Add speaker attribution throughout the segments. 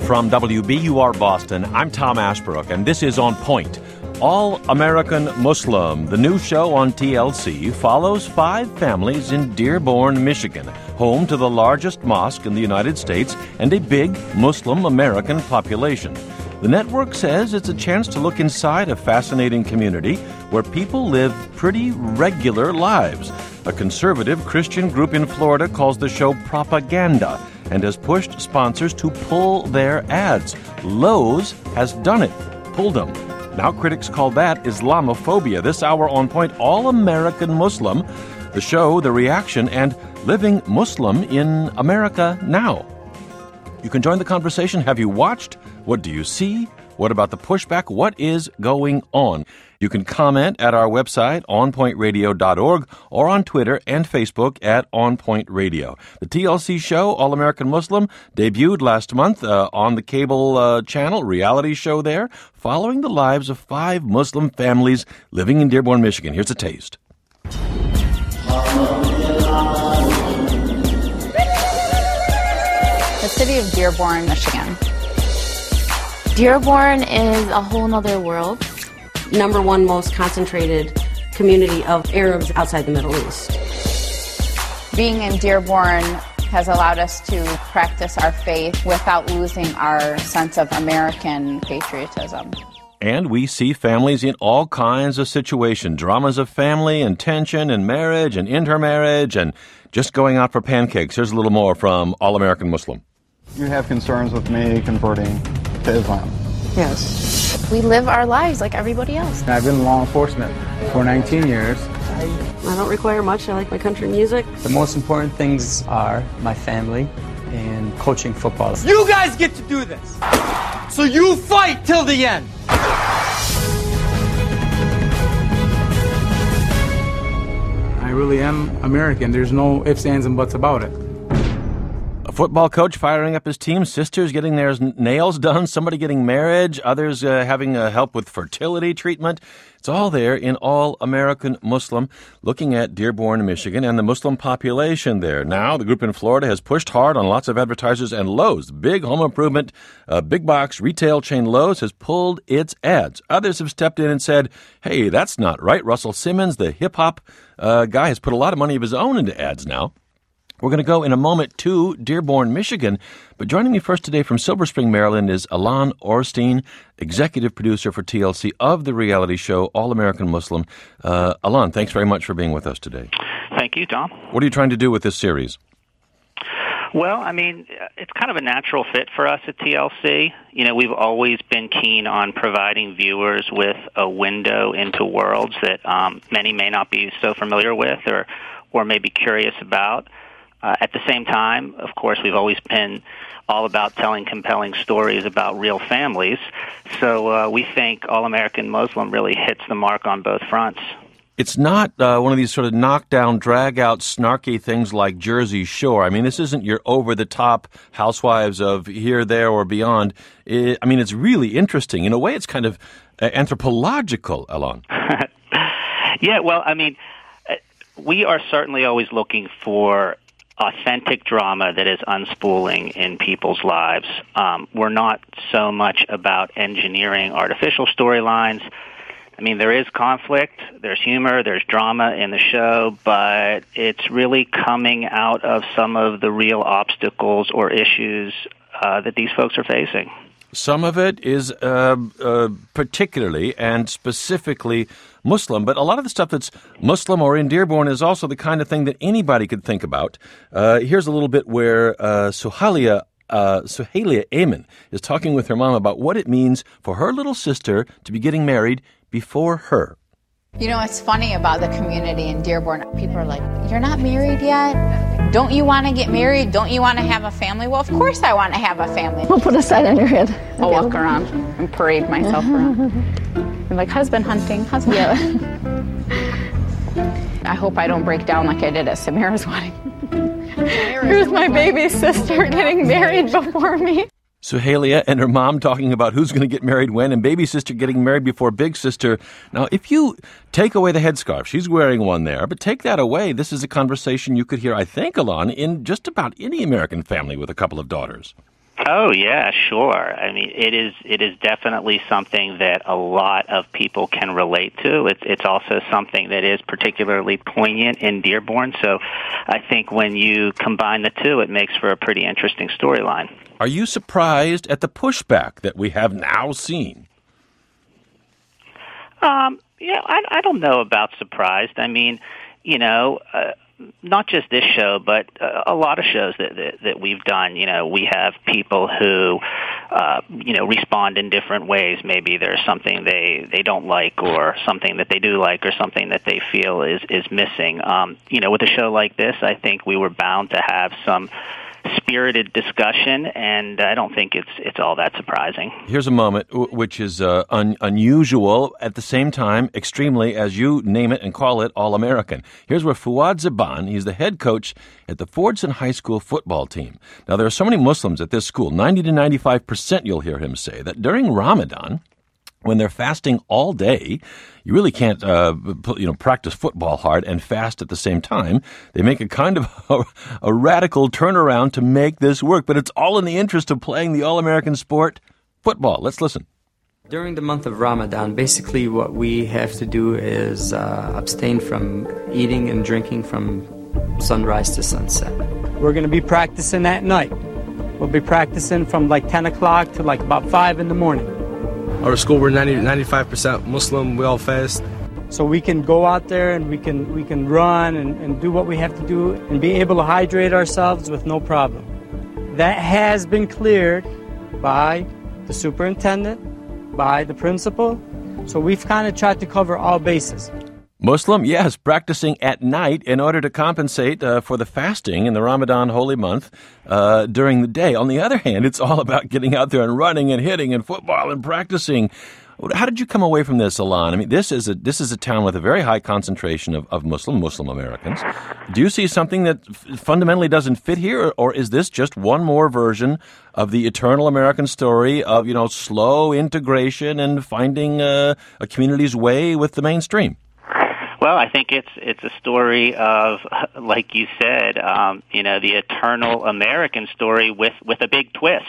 Speaker 1: From WBUR Boston, I'm Tom Ashbrook, and this is On Point. All-American Muslim, the new show on TLC, follows 5 families in Dearborn, Michigan, home to the largest mosque in the United States and a big Muslim American population. The network says it's a chance to look inside a fascinating community where people live pretty regular lives. A conservative Christian group in Florida calls the show propaganda and has pushed sponsors to pull their ads. Lowe's has done it, pulled them. Now critics call that Islamophobia. This hour on Point, All-American Muslim, the show, the reaction, and living Muslim in America now. You can join the conversation. Have you watched? What do you see? What about the pushback? What is going on? You can comment at our website, onpointradio.org, or on Twitter and Facebook at onpointradio. The TLC show, All-American Muslim, debuted last month on the cable channel, reality show there, following the lives of 5 Muslim families living in Dearborn, Michigan. Here's a taste.
Speaker 2: The city of Dearborn, Michigan.
Speaker 3: Dearborn is a whole nother world.
Speaker 4: Number 1 most concentrated community of Arabs outside the Middle East.
Speaker 2: Being in Dearborn has allowed us to practice our faith without losing our sense of American patriotism.
Speaker 1: And we see families in all kinds of situations, dramas of family and tension and marriage and intermarriage and just going out for pancakes. Here's a little more from All-American Muslim.
Speaker 5: You have concerns with me converting to Islam?
Speaker 4: Yes.
Speaker 3: We live our lives like everybody else.
Speaker 6: I've been in law enforcement for 19 years.
Speaker 4: I don't require much. I like my country music.
Speaker 6: The most important things are my family and coaching football.
Speaker 7: You guys get to do this. So you fight till the end.
Speaker 6: I really am American. There's no ifs, ands, and buts about it.
Speaker 1: A football coach firing up his team, sisters getting their nails done, somebody getting married, others having help with fertility treatment. It's all there in All-American Muslim, looking at Dearborn, Michigan, and the Muslim population there. Now, the group in Florida has pushed hard on lots of advertisers, and Lowe's, big home improvement, big box retail chain Lowe's, has pulled its ads. Others have stepped in and said, hey, that's not right. Russell Simmons, the hip-hop guy, has put a lot of money of his own into ads now. We're going to go in a moment to Dearborn, Michigan. But joining me first today from Silver Spring, Maryland, is Alon Orstein, executive producer for TLC of the reality show All-American Muslim. Alon, thanks very much for being with us today.
Speaker 8: Thank you, Tom.
Speaker 1: What are you trying to do with this series?
Speaker 8: Well, I mean, it's kind of a natural fit for us at TLC. You know, we've always been keen on providing viewers with a window into worlds that many may not be so familiar with or may be curious about. At the same time, of course, we've always been all about telling compelling stories about real families. So we think All-American Muslim really hits the mark on both fronts.
Speaker 1: It's not one of these sort of knockdown, drag-out, snarky things like Jersey Shore. I mean, this isn't your over-the-top housewives of here, there, or beyond. It's really interesting. In a way, it's kind of anthropological, Alon.
Speaker 8: Yeah, well, I mean, we are certainly always looking for authentic drama that is unspooling in people's lives. We're not so much about engineering artificial storylines. I mean, there is conflict, there's humor, there's drama in the show, but it's really coming out of some of the real obstacles or issues that these folks are facing.
Speaker 1: Some of it is particularly and specifically Muslim, but a lot of the stuff that's Muslim or in Dearborn is also the kind of thing that anybody could think about. Here's a little bit where Suhaila Amen is talking with her mom about what it means for her little sister to be getting married before her.
Speaker 2: You know, it's funny about the community in Dearborn. People are like, you're not married yet? Don't you want to get married? Don't you want to have a family? Well, of course I want to have a family.
Speaker 3: We'll put a sign on your head.
Speaker 2: I'll walk around and parade myself around. I'm like, husband hunting, husband. I hope I don't break down like I did at Samira's wedding. Here's my baby sister getting married before me.
Speaker 1: Suhaila and her mom talking about who's going to get married when, and baby sister getting married before big sister. Now, if you take away the headscarf, she's wearing one there, but take that away, this is a conversation you could hear, I think, Alon, in just about any American family with a couple of daughters.
Speaker 8: Oh yeah, sure. I mean, it is definitely something that a lot of people can relate to. It's also something that is particularly poignant in Dearborn. So, I think when you combine the two, it makes for a pretty interesting storyline.
Speaker 1: Are you surprised at the pushback that we have now seen?
Speaker 8: Yeah, I don't know about surprised. I mean, not just this show, but a lot of shows that we've done. We have people who, respond in different ways. Maybe there's something they don't like, or something that they do like, or something that they feel is missing. With a show like this, I think we were bound to have some spirited discussion, and I don't think it's all that surprising.
Speaker 1: Here's a moment which is unusual, at the same time extremely, as you name it and call it, all-American. Here's where Fouad Zaban, he's the head coach at the Fordson High School football team. Now, there are so many Muslims at this school, 90 to 95%, you'll hear him say, that during Ramadan, when they're fasting all day, you really can't, practice football hard and fast at the same time. They make a kind of a radical turnaround to make this work, but it's all in the interest of playing the all-American sport, football. Let's listen.
Speaker 9: During the month of Ramadan, basically what we have to do is abstain from eating and drinking from sunrise to sunset.
Speaker 6: We're going to be practicing at night. We'll be practicing from like 10 o'clock to like about 5 in the morning.
Speaker 10: Our school, we're 95% Muslim. We all fast.
Speaker 6: So we can go out there and we can run and do what we have to do and be able to hydrate ourselves with no problem. That has been cleared by the superintendent, by the principal. So we've kind of tried to cover all bases.
Speaker 1: Muslim, yes, practicing at night in order to compensate for the fasting in the Ramadan holy month during the day. On the other hand, it's all about getting out there and running and hitting and football and practicing. How did you come away from this, Alon? I mean, this is a town with a very high concentration of Muslim Americans. Do you see something that fundamentally doesn't fit here, or is this just one more version of the eternal American story of, slow integration and finding a community's way with the mainstream?
Speaker 8: Well, I think it's a story of, like you said, the eternal American story with a big twist.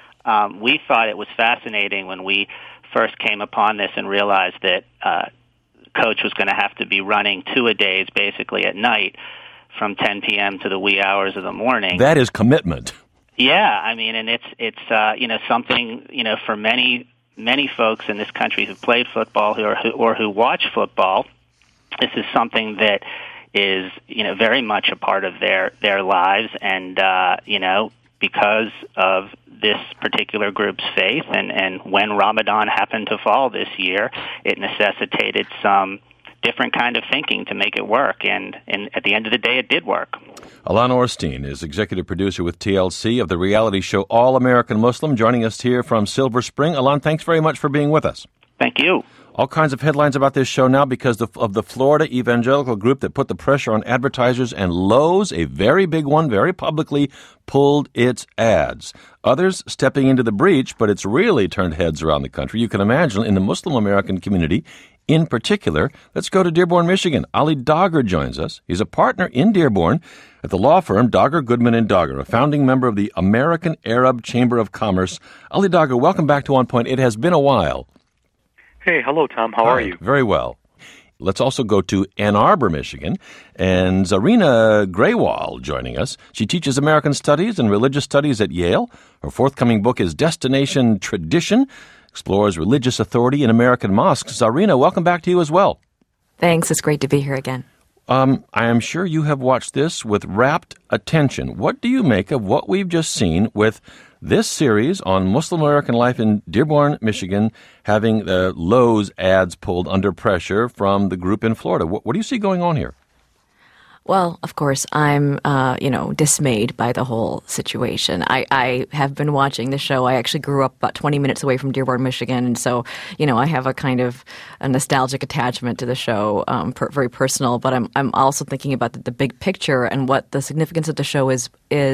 Speaker 8: We thought it was fascinating when we first came upon this and realized that Coach was going to have to be running 2-a-days basically at night from 10 p.m. to the wee hours of the morning.
Speaker 1: That is commitment.
Speaker 8: Yeah, I mean, and it's something for many folks in this country who played football or who watch football. This is something that is, very much a part of their lives, and because of this particular group's faith, and when Ramadan happened to fall this year, it necessitated some different kind of thinking to make it work, and at the end of the day, it did work.
Speaker 1: Alon Orstein is executive producer with TLC of the reality show All American Muslim, joining us here from Silver Spring. Alon, thanks very much for being with us.
Speaker 8: Thank you.
Speaker 1: All kinds of headlines about this show now because of the Florida evangelical group that put the pressure on advertisers, and Lowe's, a very big one, very publicly pulled its ads. Others stepping into the breach, but it's really turned heads around the country. You can imagine in the Muslim American community in particular. Let's go to Dearborn, Michigan. Ali Dagher joins us. He's a partner in Dearborn at the law firm Dagher, Goodman & Dagher, a founding member of the American Arab Chamber of Commerce. Ali Dagher, welcome back to On Point. It has been a while.
Speaker 11: Hey, hello, Tom. How are you?
Speaker 1: Very well. Let's also go to Ann Arbor, Michigan, and Zarina Graywall joining us. She teaches American Studies and Religious Studies at Yale. Her forthcoming book is Destination Tradition, explores religious authority in American mosques. Zarina, welcome back to you as well.
Speaker 12: Thanks. It's great to be here again.
Speaker 1: I am sure you have watched this with rapt attention. What do you make of what we've just seen with this series on Muslim American life in Dearborn, Michigan, having the Lowe's ads pulled under pressure from the group in Florida? What do you see going on here?
Speaker 12: Well, of course, I'm, dismayed by the whole situation. I have been watching the show. I actually grew up about 20 minutes away from Dearborn, Michigan, and so, I have a kind of a nostalgic attachment to the show, very personal. But I'm also thinking about the big picture and what the significance of the show is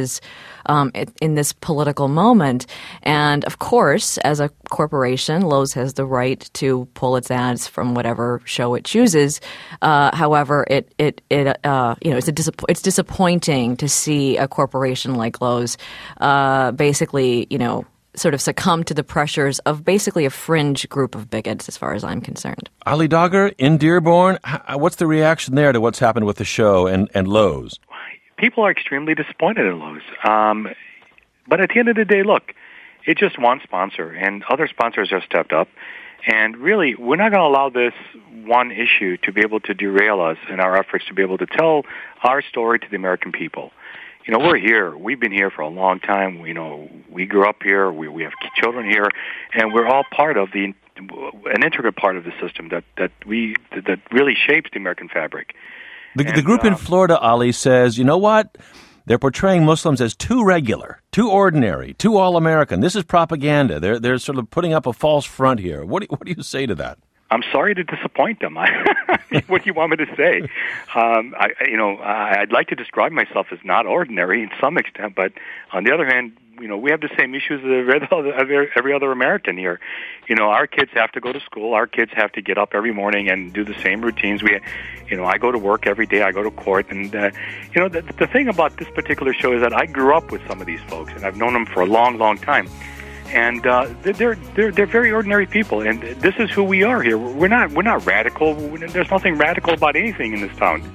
Speaker 12: in this political moment. And of course, as a corporation, Lowe's has the right to pull its ads from whatever show it chooses. However, it it's disappointing to see a corporation like Lowe's basically, sort of succumb to the pressures of basically a fringe group of bigots, as far as I'm concerned.
Speaker 1: Ali Dagher, in Dearborn, what's the reaction there to what's happened with the show and Lowe's?
Speaker 11: People are extremely disappointed in Lowe's. But at the end of the day, look, it's just one sponsor, and other sponsors have stepped up. And really, we're not going to allow this one issue to be able to derail us in our efforts to be able to tell our story to the American people. We're here. We've been here for a long time. We grew up here. We have children here, and we're all part of an integral part of the system that really shapes the American fabric.
Speaker 1: The group in Florida, Ali, says, you know what? They're portraying Muslims as too regular, too ordinary, too all-American. This is propaganda. They're sort of putting up a false front here. What do you say to that?
Speaker 11: I'm sorry to disappoint them. What do you want me to say? I'd like to describe myself as not ordinary in some extent, but on the other hand, we have the same issues as every other American here. Our kids have to go to school. Our kids have to get up every morning and do the same routines. I go to work every day. I go to court, and the thing about this particular show is that I grew up with some of these folks, and I've known them for a long, long time. And they're very ordinary people, and this is who we are here. We're not radical. There's nothing radical about anything in this town.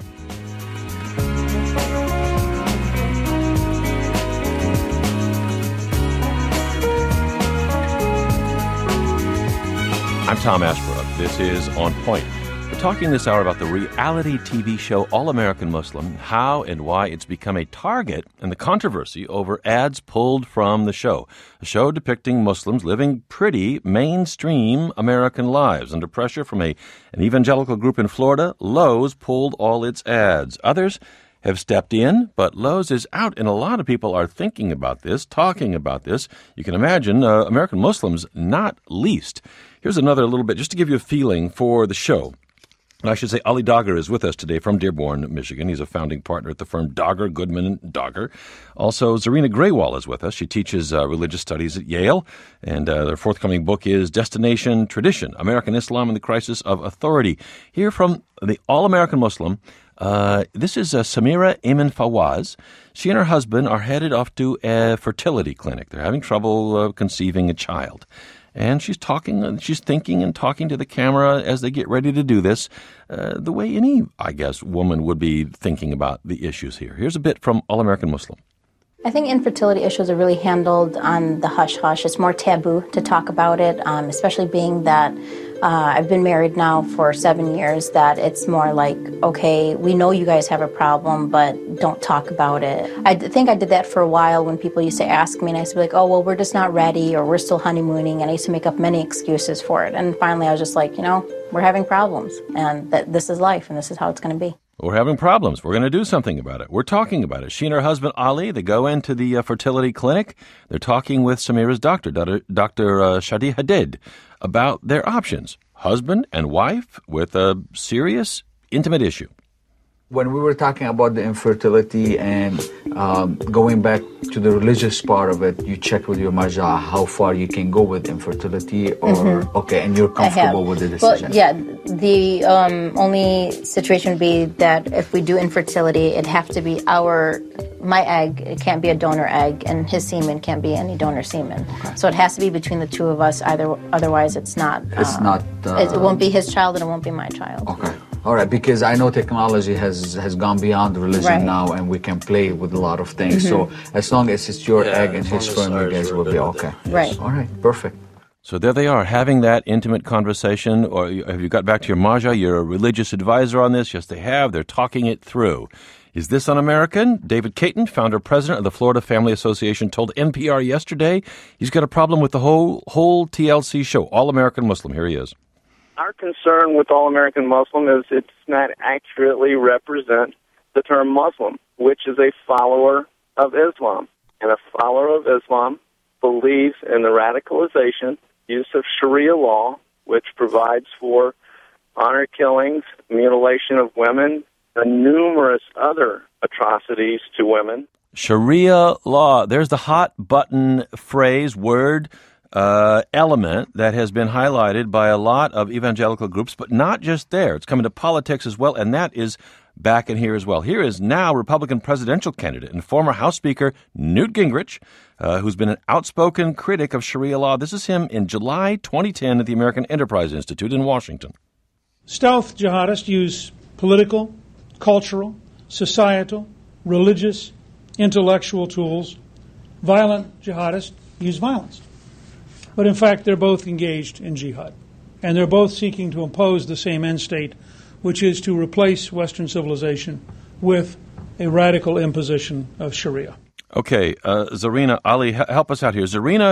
Speaker 1: I'm Tom Ashbrook. This is On Point. We're talking this hour about the reality TV show All-American Muslim, how and why it's become a target and the controversy over ads pulled from the show. A show depicting Muslims living pretty mainstream American lives. Under pressure from an evangelical group in Florida, Lowe's pulled all its ads. Others have stepped in, but Lowe's is out, and a lot of people are thinking about this, talking about this. You can imagine American Muslims not least. Here's another little bit, just to give you a feeling for the show. And I should say Ali Dagher is with us today from Dearborn, Michigan. He's a founding partner at the firm Dagher, Goodman & Dagher. Also, Zarina Graywall is with us. She teaches religious studies at Yale, and their forthcoming book is Destination Tradition, American Islam and the Crisis of Authority. Here from the All-American Muslim, this is Samira Ayman Fawaz. She and her husband are headed off to a fertility clinic. They're having trouble conceiving a child. And she's thinking and talking to the camera as they get ready to do this, the way any, I guess, woman would be thinking about the issues here. Here's a bit from All-American Muslim.
Speaker 13: I think infertility issues are really handled on the hush-hush. It's more taboo to talk about it, especially being that I've been married now for 7 years, that it's more like, okay, we know you guys have a problem, but don't talk about it. I think I did that for a while when people used to ask me, and I used to be like, oh, well, we're just not ready, or we're still honeymooning, and I used to make up many excuses for it. And finally, I was just like, we're having problems, and that this is life, and this is how it's going to be.
Speaker 1: We're having problems. We're going to do something about it. We're talking about it. She and her husband, Ali, they go into the fertility clinic. They're talking with Samira's doctor, Dr. Shadi Hadid, about their options. Husband and wife with a serious, intimate issue.
Speaker 14: When we were talking about the infertility and going back to the religious part of it, you checked with your marja how far you can go with infertility, or okay, and you're comfortable with the decision.
Speaker 13: Well, yeah, the only situation would be that if we do infertility, it'd have to be my egg. It can't be a donor egg, and his semen can't be any donor semen. Okay. So it has to be between the two of us. Otherwise, it's not.
Speaker 14: It
Speaker 13: won't be his child, and it won't be my child.
Speaker 14: Okay. All right, because I know technology has gone beyond religion now, and we can play with a lot of things. So as long as it's your egg and his sperm, you guys will be okay.
Speaker 13: Right.
Speaker 14: All right, perfect.
Speaker 1: So there they are, having that intimate conversation. Or have you got back to your marja? You're a religious advisor on this? Yes, they have. They're talking it through. Is this un-American? David Caton, founder president of the Florida Family Association, told NPR yesterday he's got a problem with the whole TLC show, All-American Muslim. Here he is.
Speaker 15: Our concern with All-American Muslim is it's not accurately represent the term Muslim, which is a follower of Islam. And a follower of Islam believes in the radicalization, use of Sharia law, which provides for honor killings, mutilation of women, and numerous other atrocities to women.
Speaker 1: Sharia law, there's the hot button phrase, word, element that has been highlighted by a lot of evangelical groups, but not just there. It's coming to politics as well, and that is back in here as well. Here is now Republican presidential candidate and former House Speaker Newt Gingrich, who's been an outspoken critic of Sharia law. This is him in July 2010 at the American Enterprise Institute in Washington.
Speaker 16: Stealth jihadists use political, cultural, societal, religious, intellectual tools. Violent jihadists use violence. But in fact, they're both engaged in jihad. And they're both seeking to impose the same end state, which is to replace Western civilization with a radical imposition of Sharia.
Speaker 1: Okay, Zarina, Ali, help us out here. Zarina,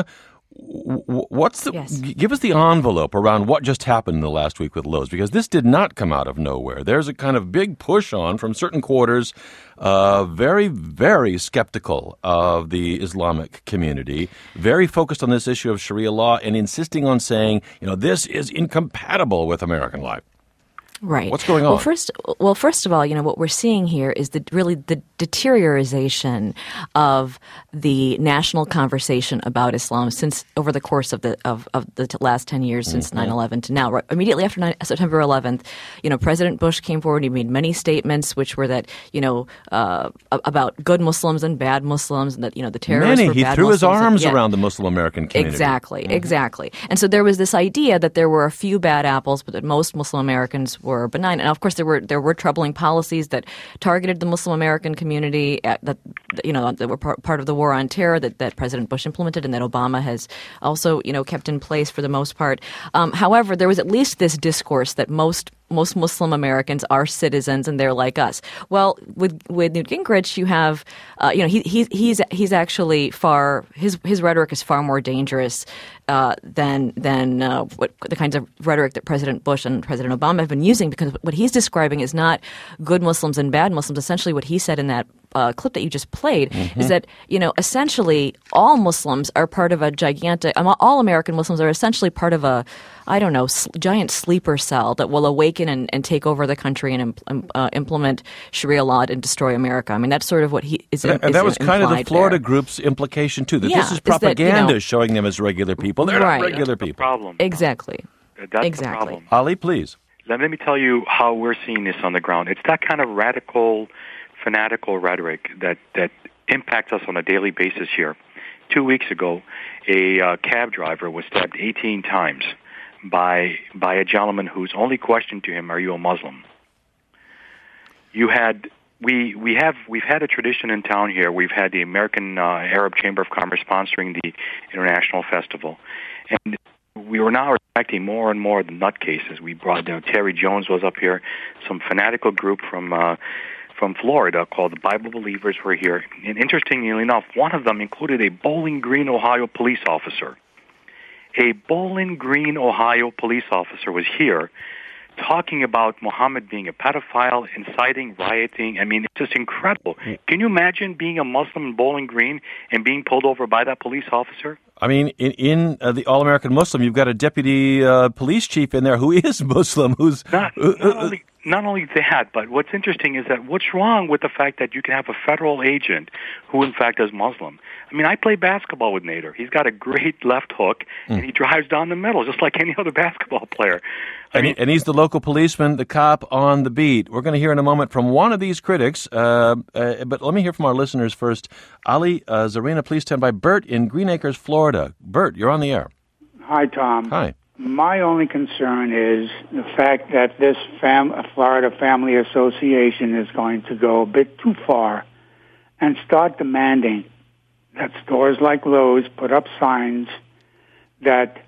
Speaker 1: give us the envelope around what just happened in the last week with Lowe's, because this did not come out of nowhere. There's a kind of big push on from certain quarters, very, very skeptical of the Islamic community, very focused on this issue of Sharia law and insisting on saying, this is incompatible with American life.
Speaker 12: Right.
Speaker 1: What's going on?
Speaker 12: Well, first of all, what we're seeing here is the deterioration of the national conversation about Islam since over the course of the last 10 years, since 9/11 to now. Right, immediately after September 11th, President Bush came forward. He made many statements, which were that about good Muslims and bad Muslims, and that the terrorists were bad Muslims.
Speaker 1: He threw his arms around the Muslim American community.
Speaker 12: Exactly. And so there was this idea that there were a few bad apples, but that most Muslim Americans were benign. And of course, there were troubling policies that targeted the Muslim American community that were part of the war on terror that President Bush implemented and that Obama has also kept in place for the most part. However, there was at least this discourse that most Muslim Americans are citizens and they're like us. Well, with Newt Gingrich, you have he's actually his rhetoric is far more dangerous than what the kinds of rhetoric that President Bush and President Obama have been using, because what he's describing is not good Muslims and bad Muslims. Essentially, what he said in that clip that you just played is that essentially all Muslims are part of a gigantic. All American Muslims are essentially part of a giant sleeper cell that will awaken and take over the country and implement Sharia law and destroy America. I mean, that's sort of what he is.
Speaker 1: And that was kind of the Florida group's implication too. That this is propaganda showing them as regular people. They're not regular people.
Speaker 11: Problem.
Speaker 12: Exactly.
Speaker 11: That's the problem.
Speaker 1: Ali, please.
Speaker 11: Let me tell you how we're seeing this on the ground. It's that kind of radical, fanatical rhetoric that impacts us on a daily basis here. 2 weeks ago, a cab driver was stabbed 18 times by a gentleman whose only question to him, "Are you a Muslim?" We've had a tradition in town here. We've had the American Arab Chamber of Commerce sponsoring the International Festival, and we were now expecting more and more the nutcases. We brought Terry Jones was up here, some fanatical group from Florida called the Bible Believers were here, and interestingly enough, one of them included a Bowling Green, Ohio police officer. A Bowling Green, Ohio police officer was here talking about Muhammad being a pedophile, inciting rioting. I mean, it's just incredible. Can you imagine being a Muslim in Bowling Green and being pulled over by that police officer?
Speaker 1: I mean, in the All-American Muslim, you've got a deputy police chief in there who is Muslim, who's...
Speaker 11: Not only that, but what's interesting is that what's wrong with the fact that you can have a federal agent who, in fact, is Muslim? I mean, I play basketball with Nader. He's got a great left hook, and he drives down the middle, just like any other basketball player.
Speaker 1: And he's the local policeman, the cop on the beat. We're going to hear in a moment from one of these critics, but let me hear from our listeners first. Ali, Zarina, please stand by. Bert in Green Acres, Florida. Bert, you're on the air.
Speaker 17: Hi, Tom.
Speaker 1: Hi.
Speaker 17: My only concern is the fact that this Florida Family Association is going to go a bit too far and start demanding that stores like Lowe's put up signs that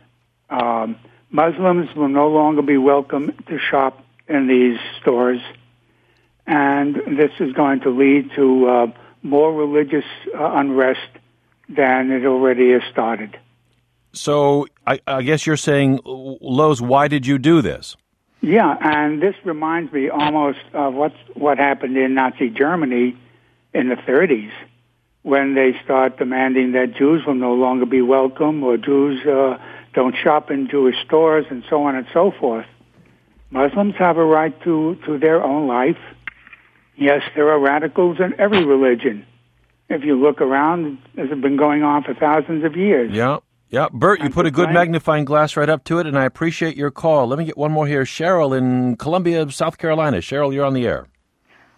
Speaker 17: Muslims will no longer be welcome to shop in these stores, and this is going to lead to more religious unrest than it already has started.
Speaker 1: So I guess you're saying, Lowe's, why did you do this?
Speaker 17: Yeah, and this reminds me almost of what happened in Nazi Germany in the 30s, when they start demanding that Jews will no longer be welcome, or Jews don't shop in Jewish stores, and so on and so forth. Muslims have a right to their own life. Yes, there are radicals in every religion. If you look around, this has been going on for thousands of years.
Speaker 1: Yeah, Bert, you put a good magnifying glass right up to it, and I appreciate your call. Let me get one more here. Cheryl in Columbia, South Carolina. Cheryl, you're on the air.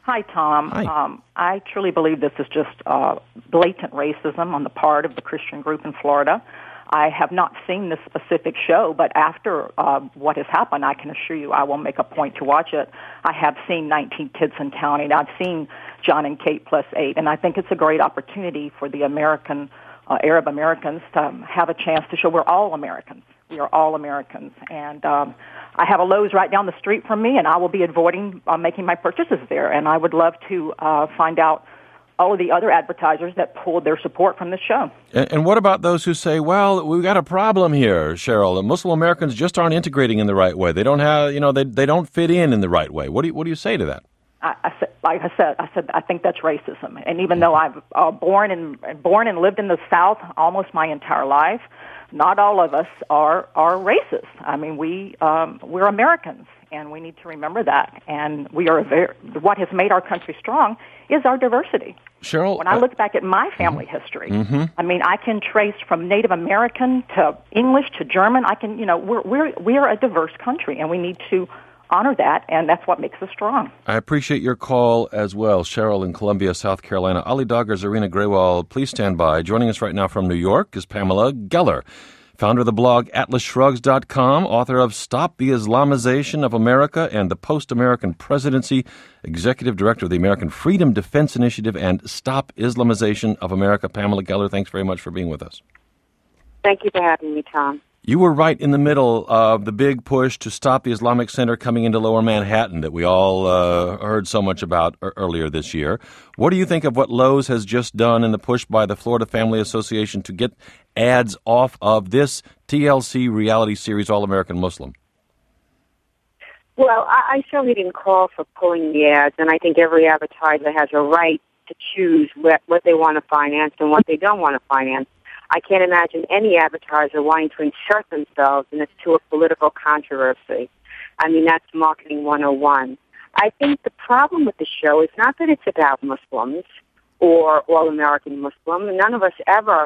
Speaker 18: Hi, Tom.
Speaker 1: Hi.
Speaker 18: I truly believe this is just blatant racism on the part of the Christian group in Florida. I have not seen this specific show, but after what has happened, I can assure you I will make a point to watch it. I have seen 19 Kids and Counting. I've seen John and Kate Plus 8, and I think it's a great opportunity for the Arab Americans to have a chance to show we're all Americans. We are all Americans, and I have a Lowe's right down the street from me, and I will be avoiding making my purchases there, and I would love to find out all of the other advertisers that pulled their support from this show.
Speaker 1: And what about those who say, well, we've got a problem here, Cheryl, and Muslim Americans just aren't integrating in the right way. They don't have, they don't fit in the right way. What do you say to that?
Speaker 18: I said, I think that's racism. And even though I've born and lived in the South almost my entire life, not all of us are racist. I mean, we're Americans, and we need to remember that. And what has made our country strong is our diversity.
Speaker 1: Cheryl,
Speaker 18: when I look back at my family history, I mean, I can trace from Native American to English to German. We're a diverse country, and we need to honor that, and that's what makes us strong.
Speaker 1: I appreciate your call as well, Cheryl in Columbia, South Carolina. Ali Dagher, Zarina Grewal, please stand by. Joining us right now from New York is Pamela Geller, founder of the blog AtlasShrugs.com, author of Stop the Islamization of America and the Post-American Presidency, executive director of the American Freedom Defense Initiative and Stop Islamization of America. Pamela Geller, thanks very much for being with us.
Speaker 19: Thank you for having me, Tom.
Speaker 1: You were right in the middle of the big push to stop the Islamic Center coming into Lower Manhattan that we all heard so much about earlier this year. What do you think of what Lowe's has just done in the push by the Florida Family Association to get ads off of this TLC reality series, All American Muslim?
Speaker 19: Well, I certainly didn't call for pulling the ads, and I think every advertiser has a right to choose what they want to finance and what they don't want to finance. I can't imagine any advertiser wanting to insert themselves into a political controversy. I mean, that's marketing 101. I think the problem with the show is not that it's about Muslims or all-American Muslim. None of us ever,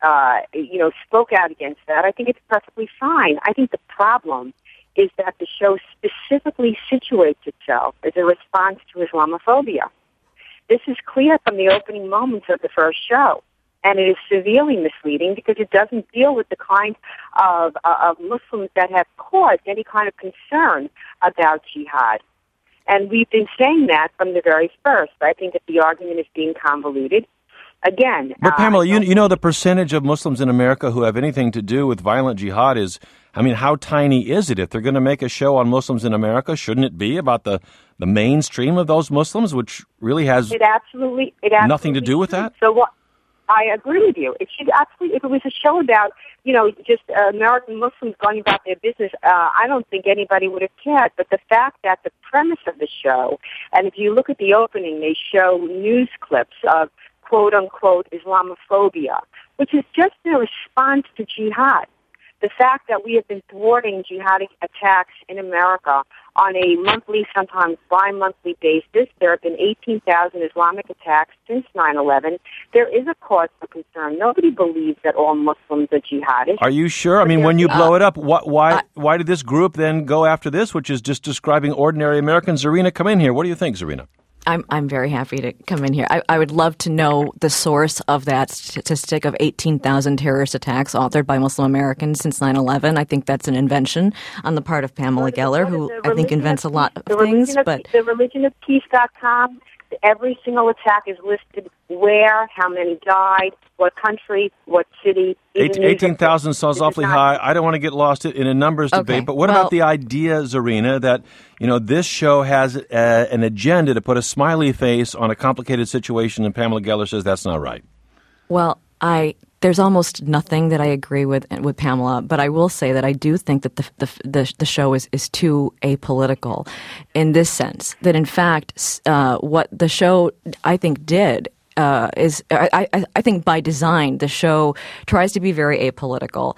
Speaker 19: spoke out against that. I think it's perfectly fine. I think the problem is that the show specifically situates itself as a response to Islamophobia. This is clear from the opening moments of the first show. And it is severely misleading because it doesn't deal with the kind of Muslims that have caused any kind of concern about jihad. And we've been saying that from the very first. I think that the argument is being convoluted. Again...
Speaker 1: But Pamela, you know the percentage of Muslims in America who have anything to do with violent jihad is, I mean, how tiny is it? If they're going to make a show on Muslims in America, shouldn't it be about the mainstream of those Muslims, which really has nothing to do with that?
Speaker 19: So what? I agree with you. It should absolutely, if it was a show about, just American Muslims going about their business, I don't think anybody would have cared. But the fact that the premise of the show, and if you look at the opening, they show news clips of quote-unquote Islamophobia, which is just a response to jihad. The fact that we have been thwarting jihadi attacks in America on a monthly, sometimes bi-monthly basis. There have been 18,000 Islamic attacks since 9/11. There is a cause for concern. Nobody believes that all Muslims are jihadists.
Speaker 1: Are you sure? I mean, when you blow it up, why did this group then go after this, which is just describing ordinary Americans? Zarina, come in here. What do you think, Zarina?
Speaker 12: I'm very happy to come in here. I would love to know the source of that statistic of 18,000 terrorist attacks authored by Muslim Americans since 9/11. I think that's an invention on the part of Pamela Geller, who I think invents a lot of things. But
Speaker 19: the religionofpeace.com, every single attack is listed where, how many died, what country, what city.
Speaker 1: 18,000 sounds awfully high. I don't want to get lost in a numbers debate, but what about the idea, Zarina, that this show has an agenda to put a smiley face on a complicated situation, and Pamela Geller says that's not right?
Speaker 12: Well, there's almost nothing that I agree with Pamela, but I will say that I do think that the show is too apolitical in this sense, that in fact what the show I think did is I think by design the show tries to be very apolitical.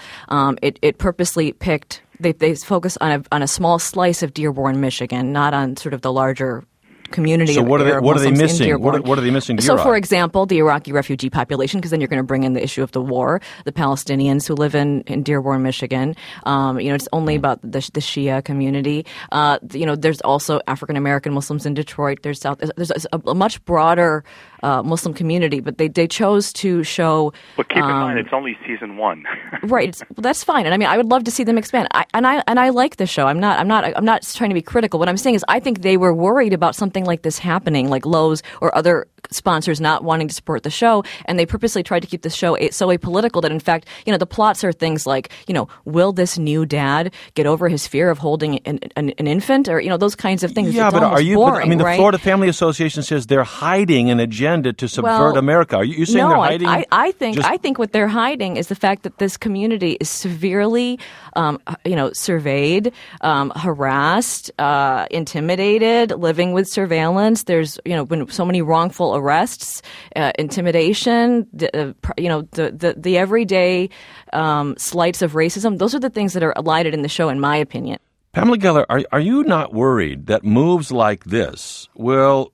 Speaker 12: It purposely picked they focus on a small slice of Dearborn, Michigan, not on sort of the larger community
Speaker 1: So
Speaker 12: of
Speaker 1: what are
Speaker 12: Arab
Speaker 1: they
Speaker 12: Muslims in
Speaker 1: missing?
Speaker 12: Dearborn.
Speaker 1: What are they missing to
Speaker 12: So,
Speaker 1: your
Speaker 12: for
Speaker 1: eye?
Speaker 12: example, the Iraqi refugee population, because then you're going to bring in the issue of the war, the Palestinians who live in Dearborn, Michigan. It's only about the Shia community. There's also African American Muslims in Detroit. There's a much broader Muslim community, but they chose to show.
Speaker 11: But keep in mind, it's only season 1.
Speaker 12: Right. That's fine. And I mean, I would love to see them expand. I like the show. I'm not trying to be critical. What I'm saying is I think they were worried about something like this happening, like Lowe's or other sponsors not wanting to support the show, and they purposely tried to keep the show so apolitical that, in fact, the plots are things like, will this new dad get over his fear of holding an infant, or those kinds of things.
Speaker 1: Yeah,
Speaker 12: it's
Speaker 1: but are you?
Speaker 12: boring,
Speaker 1: the
Speaker 12: right?
Speaker 1: Florida Family Association says they're hiding an agenda to subvert America. Are you saying they're hiding?
Speaker 12: I think what they're hiding is the fact that this community is severely, surveyed, harassed, intimidated, living with surveillance. There's been so many wrongful arrests, intimidation, the everyday slights of racism. Those are the things that are elided in the show, in my opinion.
Speaker 1: Pamela Geller, are you not worried that moves like this will,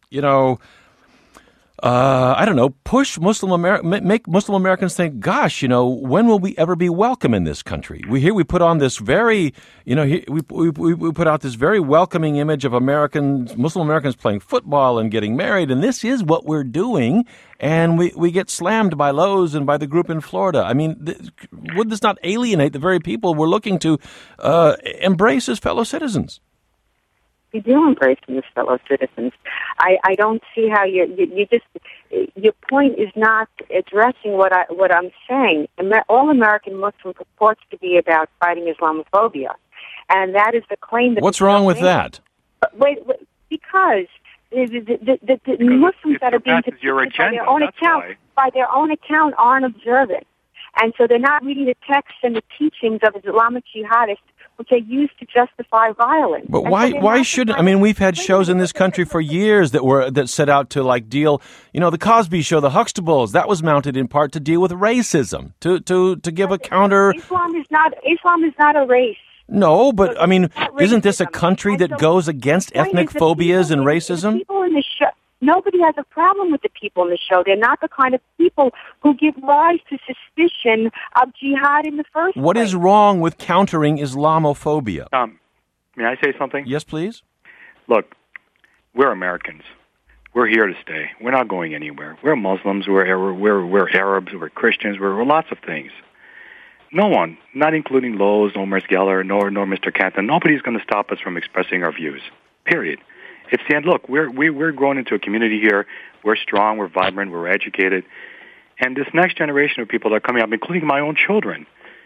Speaker 1: push make Muslim Americans think, gosh, when will we ever be welcome in this country? We put on this very, we put out this very welcoming image of Muslim Americans playing football and getting married, and this is what we're doing, and we get slammed by Lowe's and by the group in Florida. I mean, would this not alienate the very people we're looking to embrace as fellow citizens?
Speaker 19: You do embrace them as fellow citizens. I don't see how your point is not addressing what I'm saying. All American Muslim purports to be about fighting Islamophobia, and that is the claim that.
Speaker 1: What's wrong with that?
Speaker 19: Wait, because the Muslims that are being depicted by their own account aren't observant, and so they're not reading the texts and the teachings of Islamic jihadists, which they use to justify violence.
Speaker 1: But why shouldn't? I mean, we've had shows in this country for years that set out to deal. The Cosby Show, the Huxtables, that was mounted in part to deal with racism, to give a counter.
Speaker 19: Islam is not a race.
Speaker 1: No, but I mean, isn't this a country that goes against ethnic phobias and racism?
Speaker 19: People in the show. Nobody has a problem with the people in the show. They're not the kind of people who give rise to suspicion of jihad in the first place.
Speaker 1: What is wrong with countering Islamophobia?
Speaker 11: May I say something?
Speaker 1: Yes, please.
Speaker 11: Look, we're Americans. We're here to stay. We're not going anywhere. We're Muslims. We're Arabs. We're Christians. We're lots of things. No one, not including Lowe's, nor Ms. Geller, nor Mr. Canton, nobody's going to stop us from expressing our views. Period. It's the end. Look, we're growing into a community here. We're strong. We're vibrant. We're educated. And this next generation of people that are coming up, including my own children.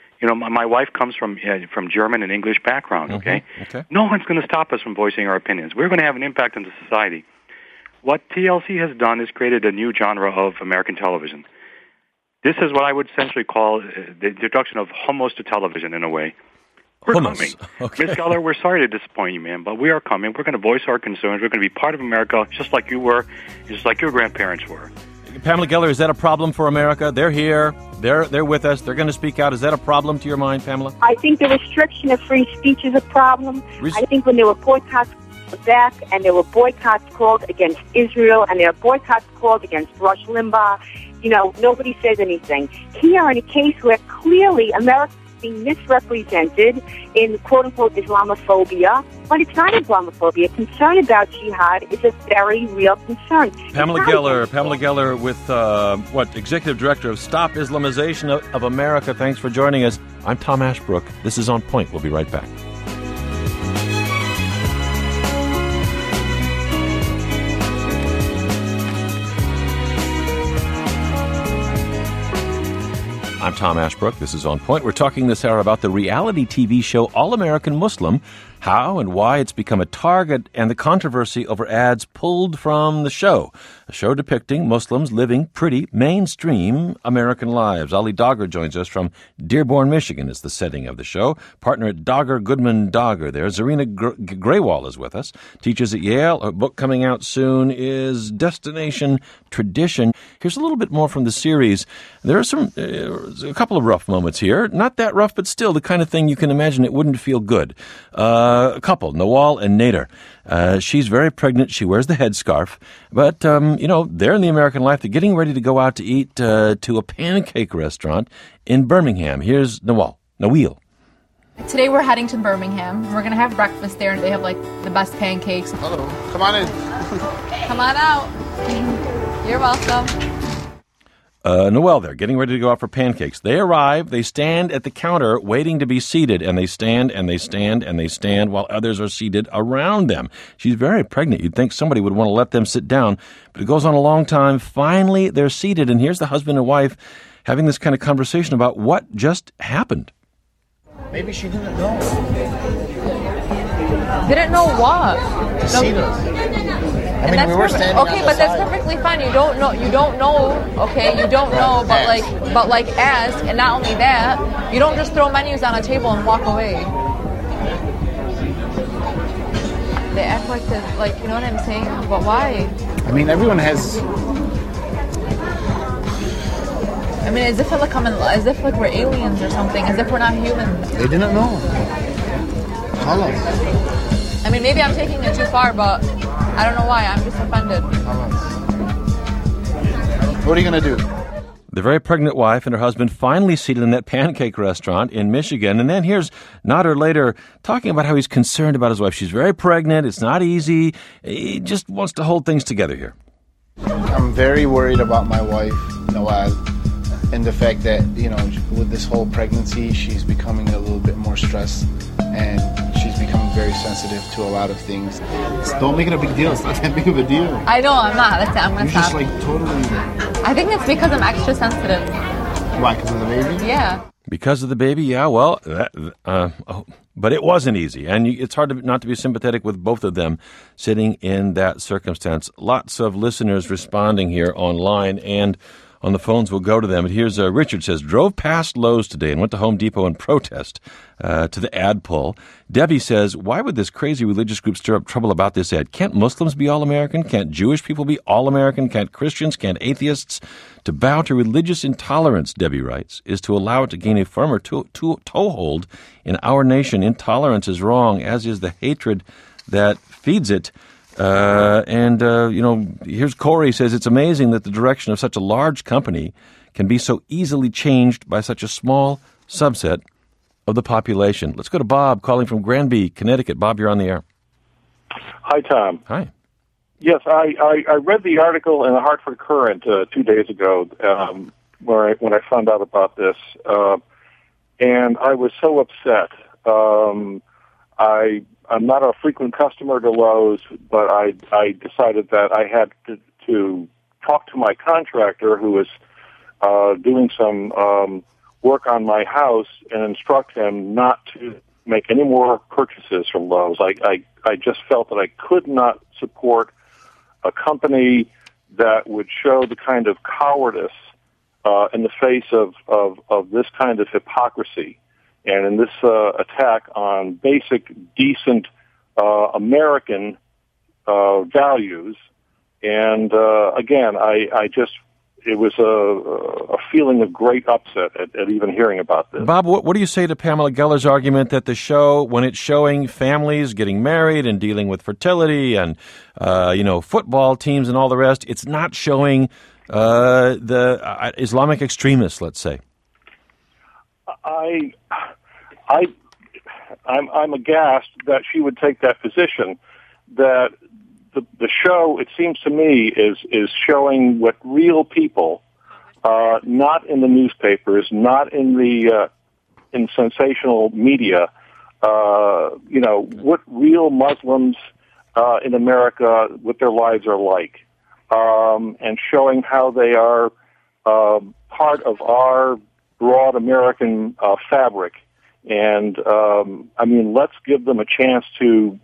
Speaker 11: My wife comes from German and English background, okay?
Speaker 1: Okay.
Speaker 11: No one's going to stop us from voicing our opinions. We're going to have an impact on the society. What TLC has done is created a new genre of American television. This is what I would essentially call the introduction of hummus to television in a way. We're coming.
Speaker 1: Okay.
Speaker 11: Ms. Geller, we're sorry to disappoint you, man, but we are coming. We're going to voice our concerns. We're going to be part of America just like you were, just like your grandparents were.
Speaker 1: Pamela Geller, is that a problem for America? They're here. They're with us. They're going to speak out. Is that a problem to your mind, Pamela?
Speaker 19: I think the restriction of free speech is a problem. I think when there were boycotts back and there were boycotts called against Israel and there are boycotts called against Rush Limbaugh, nobody says anything. Here in a case where clearly America being misrepresented in quote-unquote Islamophobia, but it's not Islamophobia. Concern about jihad is a very real concern.
Speaker 1: Pamela Geller with Executive Director of Stop Islamization of America. Thanks for joining us. I'm Tom Ashbrook. This is On Point. We'll be right back. I'm Tom Ashbrook. This is On Point. We're talking this hour about the reality TV show All American Muslim, how and why it's become a target, and the controversy over ads pulled from the show. A show depicting Muslims living pretty mainstream American lives. Ali Dogger joins us from Dearborn, Michigan is the setting of the show. Partner at Dogger Goodman Dogger there. Zarina Graywall is with us. Teaches at Yale. Her book coming out soon is Destination Tradition. Here's a little bit more from the series. There are a couple of rough moments here. Not that rough, but still the kind of thing you can imagine it wouldn't feel good. A couple, Nawal and Nader. She's very pregnant. She wears the headscarf. But, they're in the American life. They're getting ready to go out to eat to a pancake restaurant in Birmingham. Here's Nawal.
Speaker 20: Today we're heading to Birmingham. We're going to have breakfast there, and they have, the best pancakes.
Speaker 21: Hello. Come on in.
Speaker 20: Come on out. You're welcome.
Speaker 1: Noel, they're getting ready to go out for pancakes. They arrive, they stand at the counter waiting to be seated, and they stand and they stand and they stand while others are seated around them. She's very pregnant. You'd think somebody would want to let them sit down, but it goes on a long time. Finally, they're seated, and here's the husband and wife having this kind of conversation about what just happened.
Speaker 21: Maybe she didn't know.
Speaker 20: Didn't know what?
Speaker 21: To seat us. I mean, we were standing
Speaker 20: okay, but that's perfectly fine. You don't know. Okay, you don't know. But ask, and not only that, you don't just throw menus on a table and walk away. They act like this, you know what I'm saying? But why?
Speaker 21: I mean, everyone has.
Speaker 20: I mean, as if we're aliens or something. As if we're not human.
Speaker 21: They didn't know. How long?
Speaker 20: I mean, maybe I'm taking it too far, but I don't know why. I'm just offended.
Speaker 21: What are you going to do?
Speaker 1: The very pregnant wife and her husband finally seated in that pancake restaurant in Michigan. And then here's Nader later talking about how he's concerned about his wife. She's very pregnant. It's not easy. He just wants to hold things together here.
Speaker 21: I'm very worried about my wife, Nawal, and the fact that, with this whole pregnancy, she's becoming a little bit more stressed. And she's becoming very sensitive to a lot of things. Don't make it a big deal. It's not that big of a deal.
Speaker 20: I know, I'm not. That's it. I'm going to stop.
Speaker 21: You're just totally...
Speaker 20: I think it's because I'm extra sensitive.
Speaker 21: Why, because of the baby?
Speaker 20: Yeah.
Speaker 1: Because of the baby? Yeah, well, but it wasn't easy. And it's hard not to be sympathetic with both of them sitting in that circumstance. Lots of listeners responding here online and on the phones. We'll go to them. And here's Richard says, drove past Lowe's today and went to Home Depot in protest to the ad pull. Debbie says, why would this crazy religious group stir up trouble about this ad? Can't Muslims be all-American? Can't Jewish people be all-American? Can't Christians? Can't atheists? To bow to religious intolerance, Debbie writes, is to allow it to gain a firmer toehold in our nation. Intolerance is wrong, as is the hatred that feeds it. Here's Corey says, it's amazing that the direction of such a large company can be so easily changed by such a small subset of the population. Let's go to Bob calling from Granby, Connecticut. Bob, you're on the air.
Speaker 22: Hi, Tom.
Speaker 1: Hi.
Speaker 22: Yes, I read the article in the Hartford Courant 2 days ago when I found out about this, and I was so upset. I'm not a frequent customer to Lowe's, but I decided that I had to talk to my contractor who was doing some work on my house and instruct him not to make any more purchases from Lowe's. I just felt that I could not support a company that would show the kind of cowardice in the face of this kind of hypocrisy. And in this attack on basic, decent American values, and again, it was a feeling of great upset at even hearing about this.
Speaker 1: Bob, what do you say to Pamela Geller's argument that the show, when it's showing families getting married and dealing with fertility and football teams and all the rest, it's not showing the Islamic extremists, let's say?
Speaker 22: I'm aghast that she would take that position. That the show, it seems to me, is showing what real people, not in the newspapers, not in the in sensational media, what real Muslims in America, what their lives are like, and showing how they are part of our broad American fabric. And let's give them a chance to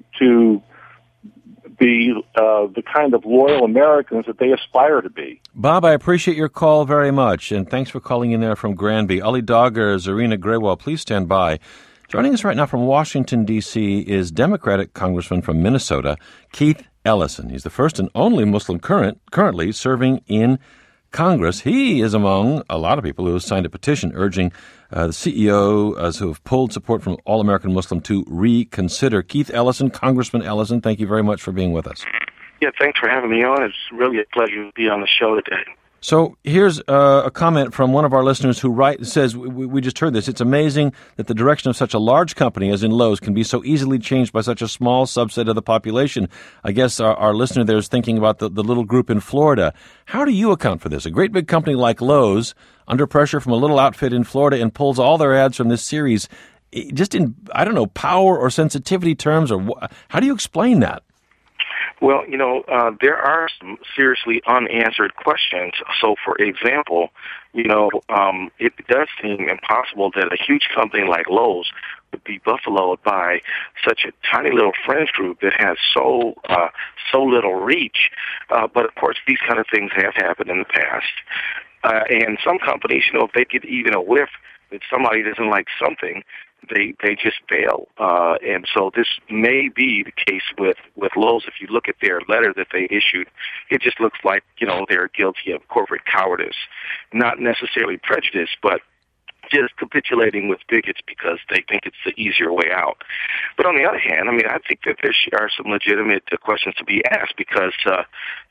Speaker 22: be the kind of loyal Americans that they aspire to be.
Speaker 1: Bob, I appreciate your call very much, and thanks for calling in there from Granby. Ali Dogger, Zarina Grewal, please stand by. Joining us right now from Washington, D.C. is Democratic Congressman from Minnesota, Keith Ellison. He's the first and only Muslim currently serving in Congress. He is among a lot of people who have signed a petition urging the CEO who have pulled support from All American Muslim to reconsider. Keith Ellison, Congressman Ellison, thank you very much for being with us.
Speaker 4: Yeah, thanks for having me on. It's really a pleasure to be on the show today.
Speaker 1: So here's a comment from one of our listeners who says, we just heard this, it's amazing that the direction of such a large company as in Lowe's can be so easily changed by such a small subset of the population. I guess our listener there is thinking about the little group in Florida. How do you account for this? A great big company like Lowe's, under pressure from a little outfit in Florida, and pulls all their ads from this series, just in, I don't know, power or sensitivity terms, or how do you explain that?
Speaker 4: Well, there are some seriously unanswered questions. So, for example, it does seem impossible that a huge company like Lowe's would be buffaloed by such a tiny little fringe group that has so little reach. But, of course, these kind of things have happened in the past. And some companies, if they get even a whiff that somebody doesn't like something, they just fail. And so this may be the case with Lowe's. If you look at their letter that they issued, it just looks like, they're guilty of corporate cowardice, not necessarily prejudice, but just capitulating with bigots because they think it's the easier way out. But on the other hand, I think that there are some legitimate questions to be asked because, as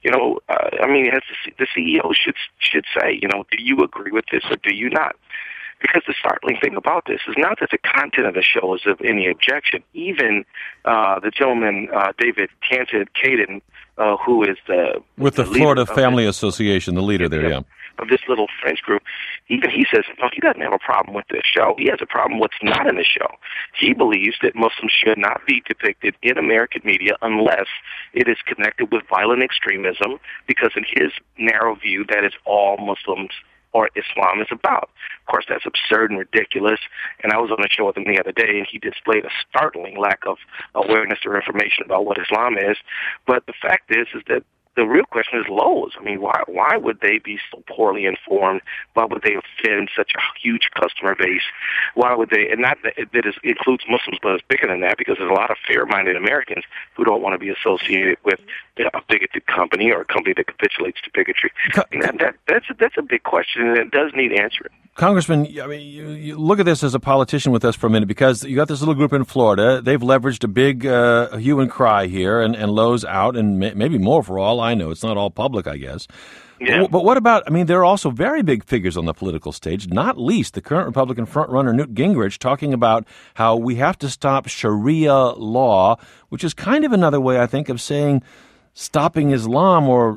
Speaker 4: the CEO should say, do you agree with this or do you not? Because the startling thing about this is not that the content of the show is of any objection. Even the gentleman, David Caden, who is
Speaker 1: with the Florida Family Association, the leader there, yeah.
Speaker 4: Of this little French group, even he says, no, he doesn't have a problem with this show. He has a problem with what's not in the show. He believes that Muslims should not be depicted in American media unless it is connected with violent extremism, because in his narrow view, that is all Muslims or Islam is about. Of course, that's absurd and ridiculous, and I was on a show with him the other day, and he displayed a startling lack of awareness or information about what Islam is. But the fact is that the real question is Lowe's. Why would they be so poorly informed? Why would they offend such a huge customer base? Why would they, and not that it includes Muslims, but it's bigger than that, because there's a lot of fair-minded Americans who don't want to be associated with a bigoted company or a company that capitulates to bigotry. That's a big question, and it does need answering.
Speaker 1: Congressman, you look at this as a politician with us for a minute, because you got this little group in Florida. They've leveraged a big hue and cry here, and Lowe's out, and maybe more for all I know. It's not all public, I guess.
Speaker 4: Yeah.
Speaker 1: But what about, there are also very big figures on the political stage, not least the current Republican frontrunner Newt Gingrich, talking about how we have to stop Sharia law, which is kind of another way, I think, of saying stopping Islam, or,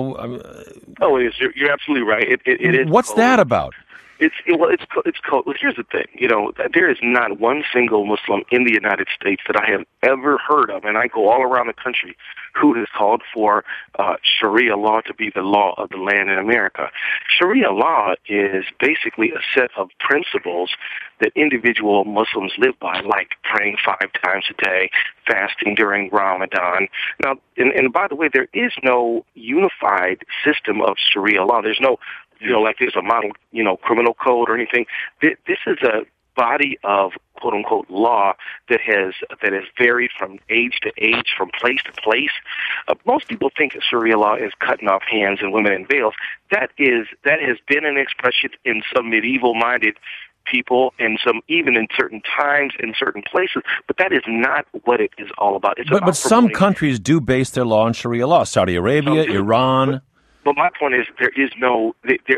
Speaker 4: Oh, it is. You're absolutely right. It is.
Speaker 1: What's that about?
Speaker 4: It's called. Well, here's the thing. There is not one single Muslim in the United States that I have ever heard of, and I go all around the country, who has called for Sharia law to be the law of the land in America. Sharia law is basically a set of principles that individual Muslims live by, like praying 5 times a day, fasting during Ramadan. Now, and by the way, there is no unified system of Sharia law. There's no like there's a model, criminal code or anything. This is a body of quote unquote law that has varied from age to age, from place to place. Most people think that Sharia law is cutting off hands and women in veils. That has been an expression in some medieval-minded people, and even in certain times, in certain places, but that is not what it is all about.
Speaker 1: But some countries do base their law on Sharia law. Saudi Arabia, Iran.
Speaker 4: But my point is there is no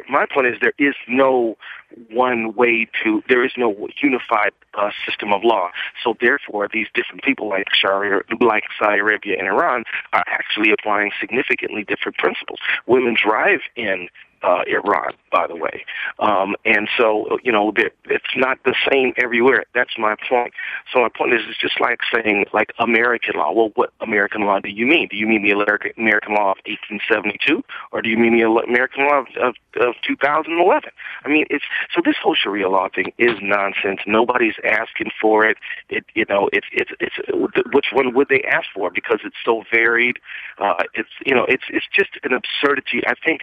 Speaker 4: one way to. There is no unified system of law. So therefore, these different people like Saudi Arabia and Iran are actually applying significantly different principles. Women drive in Iran, by the way. And so, it's not the same everywhere. That's my point. So my point is, it's just like saying, like, American law. Well, what American law do you mean? Do you mean the American law of 1872? Or do you mean the American law of 2011? So this whole Sharia law thing is nonsense. Nobody's asking for it. It's which one would they ask for? Because it's so varied. It's just an absurdity. I think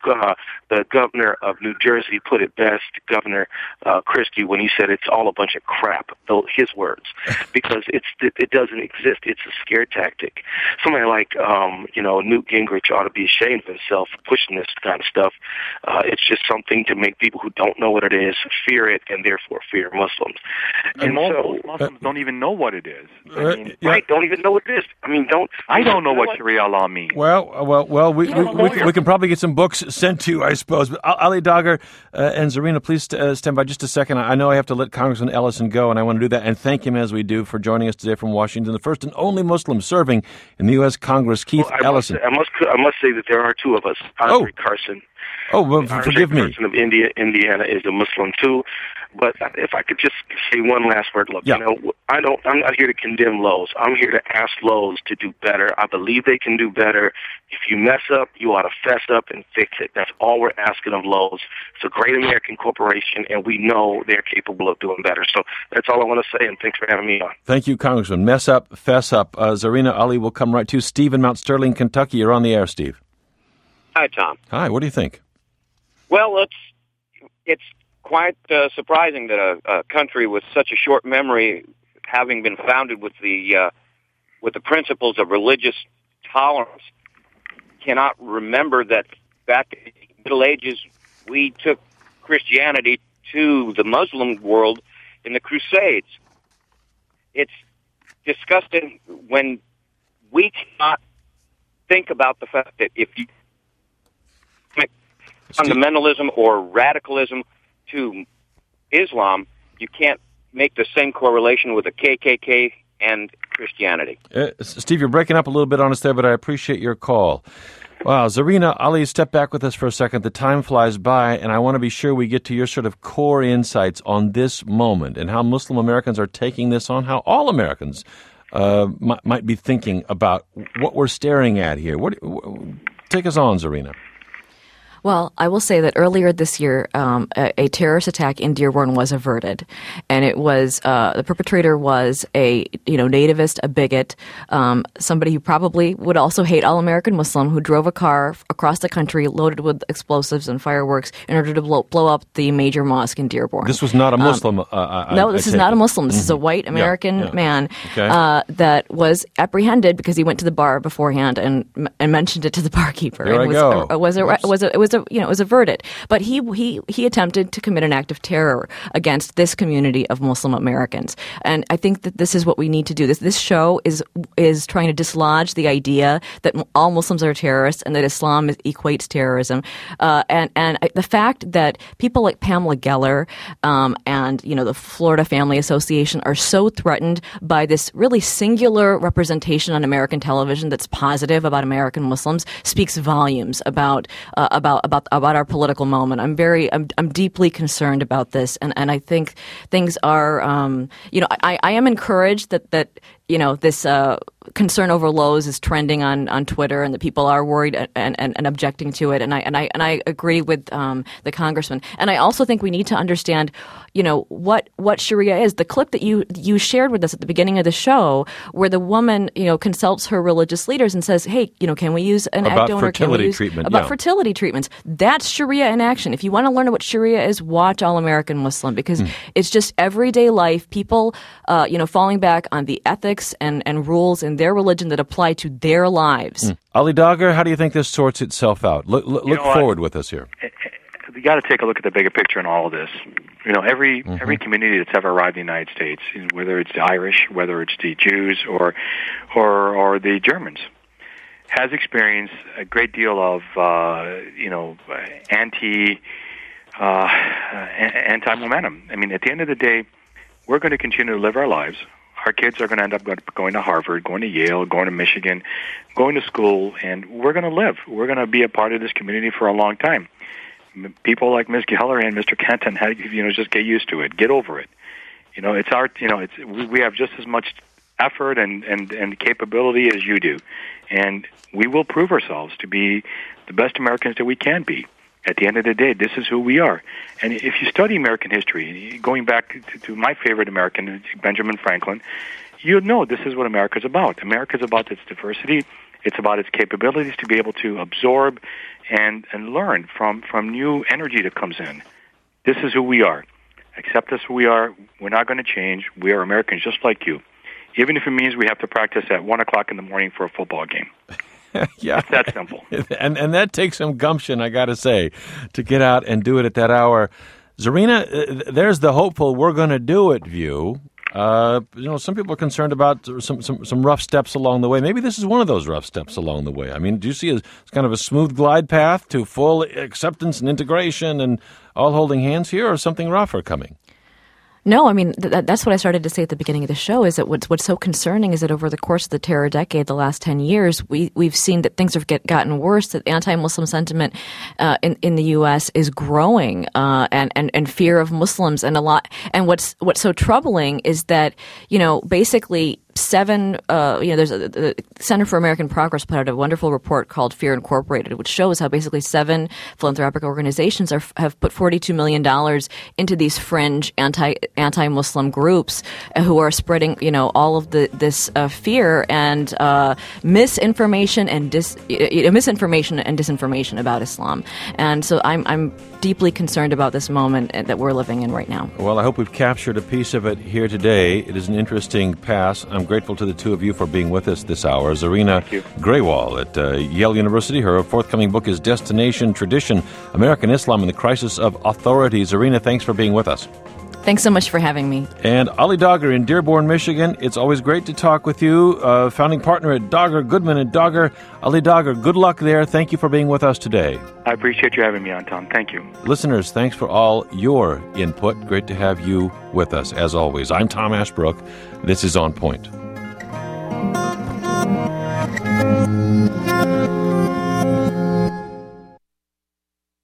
Speaker 4: the governor of New Jersey put it best, Governor Christie, when he said it's all a bunch of crap. His words, because it doesn't exist. It's a scare tactic. Somebody like Newt Gingrich ought to be ashamed of himself for pushing this kind of stuff. It's just something to make people who don't know what it is fear it, and therefore fear Muslims.
Speaker 11: And most Muslims don't even know what it is.
Speaker 4: Right? Don't even know what it is.
Speaker 11: I don't know what Sharia law means.
Speaker 1: Well, we can probably get some books sent to you, I suppose. But Ali Dagher and Zarina, please stand by just a second. I know I have to let Congressman Ellison go, and I want to do that and thank him as we do for joining us today from Washington, the first and only Muslim serving in the U.S. Congress, Keith Ellison.
Speaker 4: I must say that there are two of us. Andre Carson.
Speaker 1: Oh, well, forgive me.
Speaker 4: Carson of Indiana is a Muslim too. But if I could just say one last word, look, I'm not here to condemn Lowe's. I'm here to ask Lowe's to do better. I believe they can do better. If you mess up, you ought to fess up and fix it. That's all we're asking of Lowe's. It's a great American corporation, and we know they're capable of doing better. So that's all I want to say, and thanks for having me on.
Speaker 1: Thank you, Congressman. Mess up, fess up. Zarina, Ali will come right to you. Steve in Mount Sterling, Kentucky. You're on the air, Steve.
Speaker 5: Hi, Tom.
Speaker 1: Hi, what do you think?
Speaker 5: Well, it's quite surprising that a country with such a short memory, having been founded with the principles of religious tolerance, cannot remember that back in the Middle Ages we took Christianity to the Muslim world in the Crusades. It's disgusting when we cannot think about the fact that if you fundamentalism or radicalism to Islam, you can't make the same correlation with the KKK and Christianity.
Speaker 1: Steve, you're breaking up a little bit on us there, but I appreciate your call. Wow, Zarina, Ali, step back with us for a second. The time flies by, and I want to be sure we get to your sort of core insights on this moment and how Muslim Americans are taking this on, how all Americans might be thinking about what we're staring at here. Take us on, Zarina.
Speaker 12: Well, I will say that earlier this year, a terrorist attack in Dearborn was averted, and it was the perpetrator was a nativist, a bigot, somebody who probably would also hate all American Muslim, who drove a car across the country loaded with explosives and fireworks in order to blow up the major mosque in Dearborn.
Speaker 1: This was not a Muslim.
Speaker 12: No, this is not a Muslim. This is a white American man that was apprehended because he went to the bar beforehand and mentioned it to the barkeeper.
Speaker 1: There I go.
Speaker 12: It was averted. But he attempted to commit an act of terror against this community of Muslim Americans. And I think that this is what we need to do. This show is trying to dislodge the idea that all Muslims are terrorists and that Islam equates terrorism. And the fact that people like Pamela Geller and the Florida Family Association are so threatened by this really singular representation on American television that's positive about American Muslims speaks volumes about our political moment. I'm deeply concerned about this, and I think things are I am encouraged that this concern over Lowe's is trending on Twitter, and that people are worried and objecting to it, and I agree with the congressman. And I also think we need to understand what Sharia is. The clip that you shared with us at the beginning of the show, where the woman consults her religious leaders and says, "Hey, can we use an egg donor? Can we use fertility treatments?" That's Sharia in action. If you want to learn what Sharia is, watch All American Muslim, because it's just everyday life. People, falling back on the ethics and rules in their religion that apply to their lives.
Speaker 1: Ali Dagher, how do you think this sorts itself out? Look forward with us here.
Speaker 11: We got to take a look at the bigger picture in all of this. Every community that's ever arrived in the United States, whether it's the Irish, whether it's the Jews, or the Germans, has experienced a great deal of anti-momentum. I mean, at the end of the day, we're going to continue to live our lives. Our kids are going to end up going to Harvard, going to Yale, going to Michigan, going to school, and we're going to live. We're going to be a part of this community for a long time. People like Ms. Geller and Mr. Kenton, just get used to it, get over it. We have just as much effort and capability as you do, and we will prove ourselves to be the best Americans that we can be. At the end of the day, this is who we are. And if you study American history, going back to my favorite American, Benjamin Franklin, you'll know this is what America's about. America's about its diversity, It's about its capabilities to be able to absorb and learn from new energy that comes in. This is who we are. Accept us who we are. We're not going to change. We are Americans just like you, even if it means we have to practice at 1 o'clock in the morning for a football game.
Speaker 1: Yeah,
Speaker 11: it's that simple.
Speaker 1: And that takes some gumption, I got to say, to get out and do it at that hour. Zarina, there's the hopeful "we're going to do it" view. Some people are concerned about some rough steps along the way. Maybe this is one of those rough steps along the way. I mean, do you see it's kind of a smooth glide path to full acceptance and integration and all holding hands here, or something rougher coming?
Speaker 12: No, I mean, that's what I started to say at the beginning of the show, is that what's so concerning is that over the course of the terror decade, the last 10 years, we've seen that things have gotten worse, that anti-Muslim sentiment in the U.S. is growing, and fear of Muslims and a lot. And what's so troubling is that, basically there's the Center for American Progress put out a wonderful report called Fear Incorporated, which shows how basically 7 philanthropic organizations have put $42 million into these fringe anti-Muslim groups who are spreading, all of this fear and misinformation and disinformation about Islam. And so I'm deeply concerned about this moment that we're living in right now.
Speaker 1: Well, I hope we've captured a piece of it here today. It is an interesting pass. I'm grateful to the two of you for being with us this hour. Zarina Grewal at Yale University. Her forthcoming book is Destination Tradition, American Islam and the Crisis of Authority. Zarina, thanks for being with us.
Speaker 12: Thanks so much for having me.
Speaker 1: And Ali Dagher in Dearborn, Michigan. It's always great to talk with you. Founding partner at Dagher, Goodman & Dagher. Ali Dagher, good luck there. Thank you for being with us today.
Speaker 11: I appreciate you having me on, Tom. Thank you.
Speaker 1: Listeners, thanks for all your input. Great to have you with us, as always. I'm Tom Ashbrook. This is On Point.